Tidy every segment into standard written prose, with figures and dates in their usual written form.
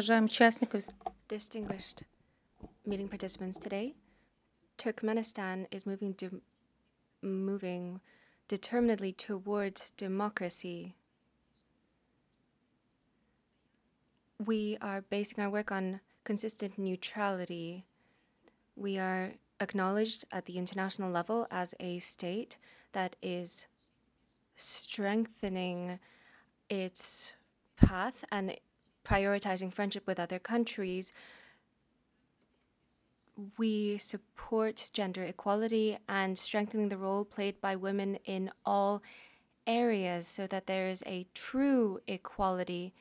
Уважаемые участников, Distinguished meeting participants today, Turkmenistan is moving determinedly towards democracy. We are basing our work on consistent neutrality. We are acknowledged at the international level as a state that is strengthening its path and prioritizing friendship with other countries. We support gender equality and strengthening the role played by women in all areas so that there is a true equality.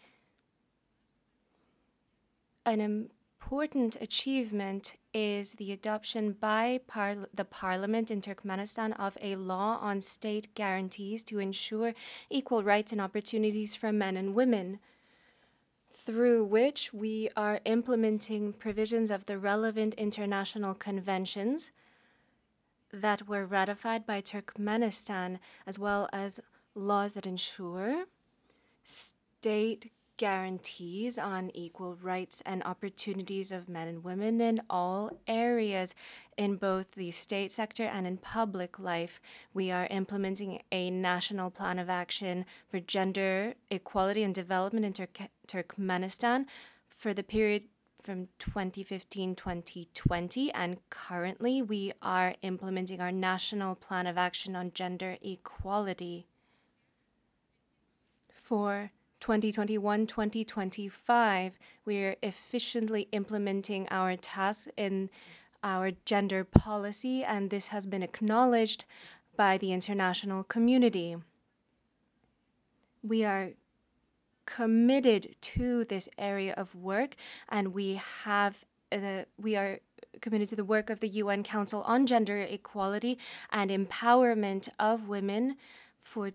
An important achievement is the adoption by the parliament in Turkmenistan of a law on state guarantees to ensure equal rights and opportunities for men and women, through which we are implementing provisions of the relevant international conventions that were ratified by Turkmenistan, as well as laws that ensure state guarantees on equal rights and opportunities of men and women in all areas, in both the state sector and in public life. We are implementing a national plan of action for gender equality and development in Turkmenistan for the period from 2015-2020, and currently we are implementing our national plan of action on gender equality for 2021-2025. We're efficiently implementing our tasks in our gender policy, and this has been acknowledged by the international community. We are committed to this area of work, and we are committed to the work of the UN Council on Gender Equality and Empowerment of Women for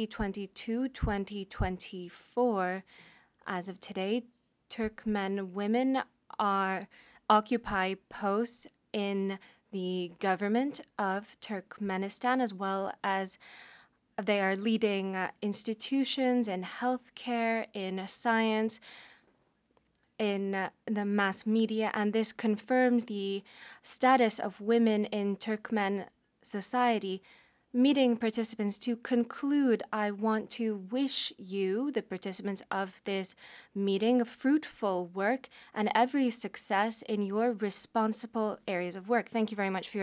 2022-2024. As of today, Turkmen women are occupy posts in the government of Turkmenistan, as well as they are leading institutions in healthcare, in science, in the mass media, and this confirms the status of women in Turkmen society. Meeting participants, to conclude, I want to wish you, the participants of this meeting, fruitful work and every success in your responsible areas of work. Thank you very much for your